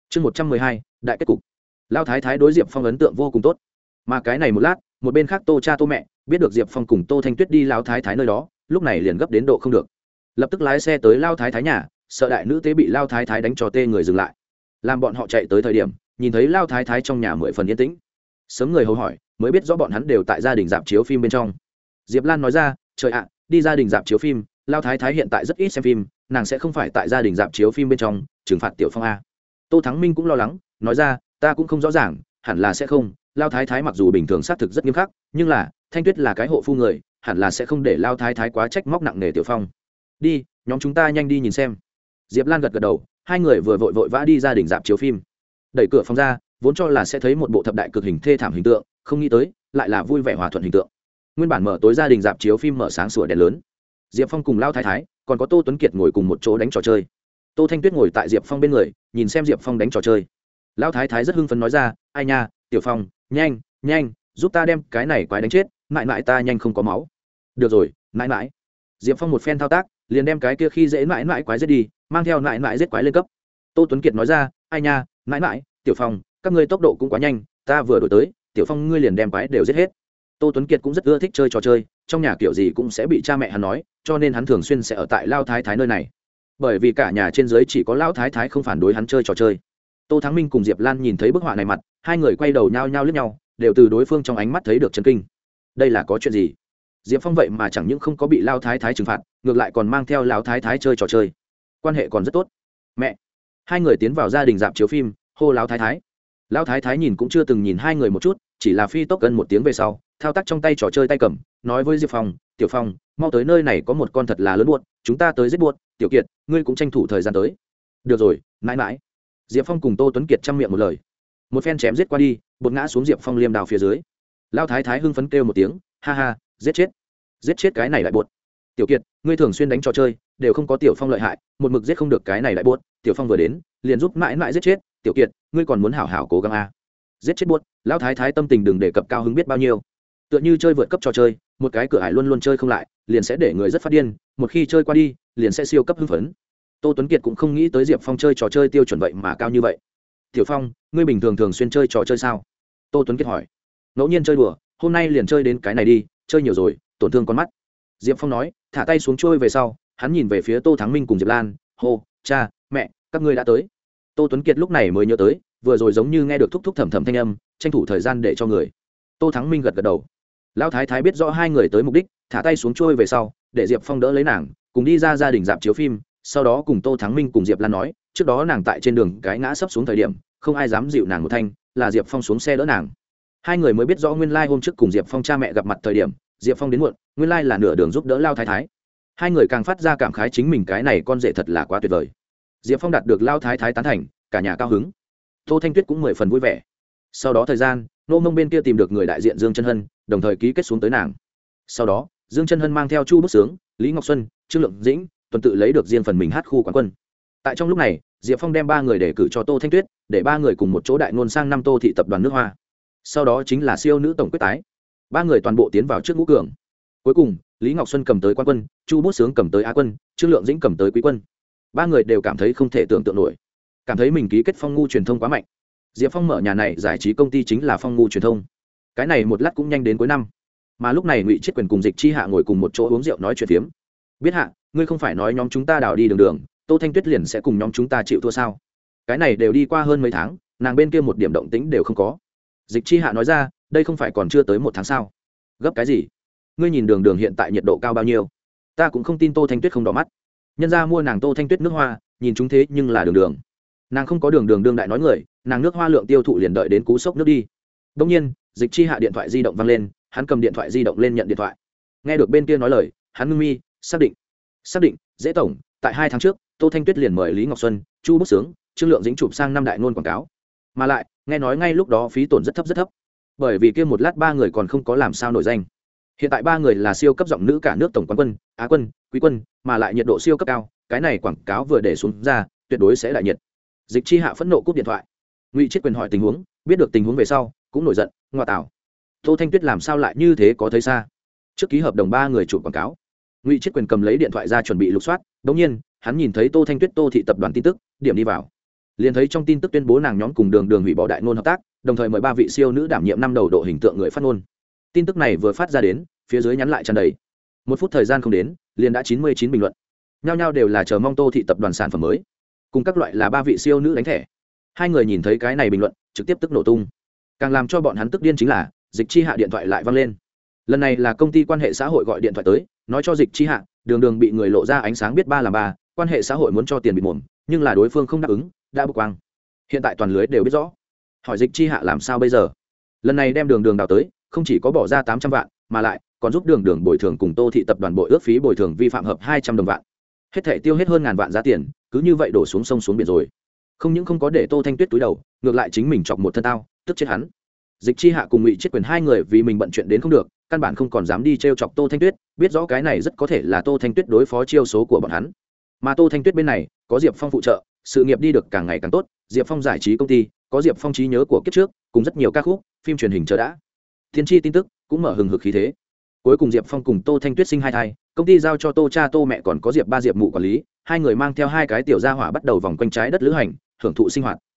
chương 112, đại kết cục. Lao thái thái đối Diệp Phong ấn tượng vô cùng tốt, mà cái này một lát, một bên khác Tô cha Tô mẹ biết được Diệp Phong cùng Tô Thanh Tuyết đi Lao thái thái nơi đó, lúc này liền gấp đến độ không được, lập tức lái xe tới Lao thái thái nhà, sợ đại nữ tế bị Lao thái thái đánh cho tê người dừng lại. Làm bọn họ chạy tới thời điểm, nhìn thấy Lao thái thái trong nhà 10 phần yên tĩnh. Sớm người hầu hỏi, mới biết rõ bọn hắn đều tại gia đình dạp chiếu phim bên trong. Diệp Lan nói ra, trời ạ, đi gia đình dạp chiếu phim, Lao thái thái hiện tại rất ít xem phim, nàng sẽ không phải tại gia đình dạp chiếu phim bên trong trừng phạt Tiểu Phong a. Tô Thắng Minh cũng lo lắng, nói ra, ta cũng không rõ ràng, hẳn là sẽ không. Lao thái thái mặc dù bình thường xác thực rất nghiêm khắc, nhưng là Thanh Tuyết là cái hộ phu người, hẳn là sẽ không để Lao thái thái quá trách móc nặng nề Tiểu Phong. Đi, nhóm chúng ta nhanh đi nhìn xem. Diệp Lan gật gật đầu, hai người vừa vội vã đi gia đình dạp chiếu phim. Đẩy cửa phòng ra, vốn cho là sẽ thấy một bộ thập đại cực hình thê thảm hình tượng, không nghĩ tới lại là vui vẻ hòa thuận hình tượng. Nguyên bản mở tối gia đình dạp chiếu phim mở sáng sủa đèn lớn. Diệp Phong cùng Lao thái thái, còn có Tô Tuấn Kiệt ngồi cùng một chỗ đánh trò chơi. Tô Thanh Tuyết ngồi tại Diệp Phong bên người, nhìn xem Diệp Phong đánh trò chơi. Lão thái thái rất hưng phấn nói ra, ai nha, Tiểu Phong, nhanh nhanh giúp ta đem cái này quái đánh chết, mãi mãi ta nhanh không có máu. Được rồi, mãi mãi. Diệp Phong một phen thao tác, liền đem cái kia khi dễ mãi mãi quái giết đi, mang theo mãi mãi giết quái lên cấp. Tô Tuấn Kiệt nói ra, ai nha, mãi mãi, Tiểu Phong, các ngươi tốc độ cũng quá nhanh, ta vừa đổi tới, Tiểu Phong ngươi liền đem quái đều giết hết. Tô Tuấn Kiệt cũng rất ưa thích chơi trò chơi, trong nhà kiểu gì cũng sẽ bị cha mẹ hắn nói, cho nên hắn thường xuyên sẽ ở tại Lao thái thái nơi này. Bởi vì cả nhà trên dưới chỉ có Lão thái thái không phản đối hắn chơi trò chơi. Tô Thắng Minh cùng Diệp Lan nhìn thấy bức họa này mặt, hai người quay đầu nhao nhao liếc nhau, đều từ đối phương trong ánh mắt thấy được chấn kinh. Đây là có chuyện gì? Diệp Phong vậy mà chẳng những không có bị Lao thái thái trừng phạt, ngược lại còn mang theo Lão thái thái chơi trò chơi, quan hệ còn rất tốt. Mẹ! Hai người tiến vào gia đình dạp chiếu phim, hô Lão thái thái. Lão thái thái nhìn cũng chưa từng nhìn hai người một chút, chỉ là phi tốc gần một tiếng về sau, thao tác trong tay trò chơi tay cầm, nói với Diệp Phong, Tiểu Phong, mau tới nơi này có một con thật là lớn buốt, chúng ta tới giết buốt, Tiểu Kiệt, ngươi cũng tranh thủ thời gian tới. Được rồi, mãi mãi. Diệp Phong cùng Tô Tuấn Kiệt chăm miệng một lời. Một phen chém giết qua đi, bột ngã xuống Diệp Phong liêm đào phía dưới. Lão thái thái hưng phấn kêu một tiếng, ha ha, giết chết cái này lại buốt. Tiểu Kiệt, ngươi thường xuyên đánh trò chơi, đều không có Tiểu Phong lợi hại, một mực giết không được cái này lại buốt, Tiểu Phong vừa đến, liền giúp mãi mãi giết chết, Tiểu Kiệt, ngươi còn muốn hảo hảo cố gắng a. Giết chết buốt, lão thái thái tâm tình đừng đề cập cao hứng biết bao nhiêu. Tựa như chơi vượt cấp trò chơi, một cái cửa ải luôn luôn chơi không lại, liền sẽ để người rất phát điên, một khi chơi qua đi, liền sẽ siêu cấp hưng phấn. Tô Tuấn Kiệt cũng không nghĩ tới Diệp Phong chơi trò chơi tiêu chuẩn vậy mà cao như vậy. Tiểu Phong, ngươi bình thường thường xuyên chơi trò chơi sao? Tô Tuấn Kiệt hỏi. Ngẫu nhiên chơi đùa, hôm nay liền chơi đến cái này đi, chơi nhiều rồi, tổn thương con mắt. Diệp Phong nói, thả tay xuống trôi về sau, hắn nhìn về phía Tô Thắng Minh cùng Diệp Lan, hô, cha, mẹ, các ngươi đã tới. Tô Tuấn Kiệt lúc này mới nhớ tới, vừa rồi giống như nghe được thúc thúc thầm thầm thanh âm, tranh thủ thời gian để cho người. Tô Thắng Minh gật gật đầu. Lão thái thái biết rõ hai người tới mục đích, thả tay xuống trôi về sau, để Diệp Phong đỡ lấy nàng, cùng đi ra gia đình dạp chiếu phim, sau đó cùng Tô Thắng Minh cùng Diệp Lan nói, trước đó nàng tại trên đường cái ngã sấp xuống thời điểm, không ai dám dịu nàng một thanh, là Diệp Phong xuống xe đỡ nàng. Hai người mới biết rõ nguyên lai hôm trước cùng Diệp Phong cha mẹ gặp mặt thời điểm, Diệp Phong đến muộn, nguyên lai là nửa đường giúp đỡ Lão thái thái. Hai người càng phát ra cảm khái chính mình cái này con rể thật là quá tuyệt vời. Diệp Phong đạt được Lão thái thái tán thành, cả nhà cao hứng. Tô Thanh Tuyết cũng 10 phần vui vẻ. Sau đó thời gian, nô mông bên kia tìm được người đại diện Dương Chân Hân, đồng thời ký kết xuống tới nàng. Sau đó, Dương Chân Hân mang theo Chu Bức Sướng, Lý Ngọc Xuân, Trương Lượng Dĩnh, tuần tự lấy được riêng phần mình hát khu quán quân. Tại trong lúc này, Diệp Phong đem 3 người đề cử cho Tô Thanh Tuyết, để 3 người cùng một chỗ đại ngôn sang năm Tô thị tập đoàn nước Hoa. Sau đó chính là siêu nữ tổng quyết tái. 3 người toàn bộ tiến vào trước ngũ cường. Cuối cùng, Lý Ngọc Xuân cầm tới quán quân, Chu Bút Sướng cầm tới á quân, Trương Lượng Dĩnh cầm tới quý quân. 3 người đều cảm thấy không thể tưởng tượng nổi, cảm thấy mình ký kết Phong Ngu truyền thông quá mạnh. Diệp Phong mở nhà này giải trí công ty chính là Phong Ngu truyền thông. Cái này một lát cũng nhanh đến cuối năm, mà lúc này Ngụy Chiết Quyền cùng Dịch Chi Hạ ngồi cùng một chỗ uống rượu nói chuyện phiếm. Biết Hạ, ngươi không phải nói nhóm chúng ta đào đi đường đường, Tô Thanh Tuyết liền sẽ cùng nhóm chúng ta chịu thua sao? Cái này đều đi qua hơn mấy tháng, nàng bên kia một điểm động tĩnh đều không có. Dịch Chi Hạ nói ra, đây không phải còn chưa tới 1 tháng sao? Gấp cái gì? Ngươi nhìn đường đường hiện tại nhiệt độ cao bao nhiêu? Ta cũng không tin Tô Thanh Tuyết không đỏ mắt. Nhân ra mua nàng Tô Thanh Tuyết nước hoa, nhìn chúng thế nhưng là đường đường. Nàng không có đường đường đương đại nói người, nàng nước hoa lượng tiêu thụ liền đợi đến cú sốc nước đi. Đương nhiên, Dịch Chi Hạ điện thoại di động vang lên, hắn cầm điện thoại di động lên nhận điện thoại. Nghe được bên kia nói lời, hắn ngưng mi, xác định, dễ tổng, tại 2 tháng trước, Tô Thanh Tuyết liền mời Lý Ngọc Xuân, Chu Bức Sướng, Trương Lượng Dĩnh chụp sang 5 đại ngôn quảng cáo. Mà lại, nghe nói ngay lúc đó phí tổn rất thấp. Bởi vì kia một lát 3 người còn không có làm sao nổi danh. Hiện tại 3 người là siêu cấp giọng nữ cả nước tổng quán quân, á quân, quý quân, mà lại nhiệt độ siêu cấp cao, cái này quảng cáo vừa để xuống ra, tuyệt đối sẽ đại nhiệt. Dịch Chi Hạ phẫn nộ cúp điện thoại. Ngụy Chiết Quyền hỏi tình huống, biết được tình huống về sau, cũng nổi giận, ngoa tạo. Tô Thanh Tuyết làm sao lại như thế có thấy xa? Trước ký hợp đồng 3 người chụp quảng cáo. Ngụy Chiết Quyền cầm lấy điện thoại ra chuẩn bị lục soát, đột nhiên, hắn nhìn thấy Tô Thanh Tuyết Tô thị tập đoàn tin tức, điểm đi vào. liền thấy trong tin tức tuyên bố nàng nhóm cùng đường đường hủy bỏ đại ngôn hợp tác, đồng thời mời 3 vị siêu nữ đảm nhiệm năm đầu độ hình tượng người phát ngôn. Tin tức này vừa phát ra đến, phía dưới nhắn lại tràn đầy. 1 phút thời gian không đến, liền đã 99 bình luận. Nhao nhao đều là chờ mong Tô thị tập đoàn sản phẩm mới, cùng các loại là 3 vị siêu nữ đánh thẻ. Hai người nhìn thấy cái này bình luận, trực tiếp tức nổ tung. Càng làm cho bọn hắn tức điên chính là, Dịch Chi Hạ điện thoại lại vang lên. Lần này là công ty quan hệ xã hội gọi điện thoại tới, nói cho Dịch Chi Hạ, đường đường bị người lộ ra ánh sáng biết ba làm ba, quan hệ xã hội muốn cho tiền bịt mồm, nhưng là đối phương không đáp ứng, đã bực quang. Hiện tại toàn lưới đều biết rõ. Hỏi Dịch Chi Hạ làm sao bây giờ? Lần này đem đường đường đào tới, không chỉ có bỏ ra 800 vạn, mà lại còn giúp đường đường bồi thường cùng Tô thị tập đoàn bội ước phí bồi thường vi phạm hợp 200 đồng vạn. Hết thảy tiêu hết hơn ngàn vạn giá tiền, cứ như vậy đổ xuống sông xuống biển rồi. Không những không có để Tô Thanh Tuyết túi đầu, ngược lại chính mình chọc một thân tao, tức chết hắn. Dịch Chi Hạ cùng Ngụy Chiết Quyền hai người vì mình bận chuyện đến không được, căn bản không còn dám đi trêu chọc Tô Thanh Tuyết, biết rõ cái này rất có thể là Tô Thanh Tuyết đối phó chiêu số của bọn hắn. Mà Tô Thanh Tuyết bên này, có Diệp Phong phụ trợ, sự nghiệp đi được càng ngày càng tốt, Diệp Phong giải trí công ty, có Diệp Phong trí nhớ của kiếp trước, cùng rất nhiều ca khúc, phim truyền hình chờ đã. Thiên tri tin tức cũng mở hừng hực khí thế. Cuối cùng Diệp Phong cùng Tô Thanh Tuyết sinh hai thai, công ty giao cho Tô cha Tô mẹ còn có Diệp ba Diệp mụ quản lý, hai người mang theo hai cái tiểu gia hỏa bắt đầu vòng quanh trái đất lữ hành, hưởng thụ sinh hoạt.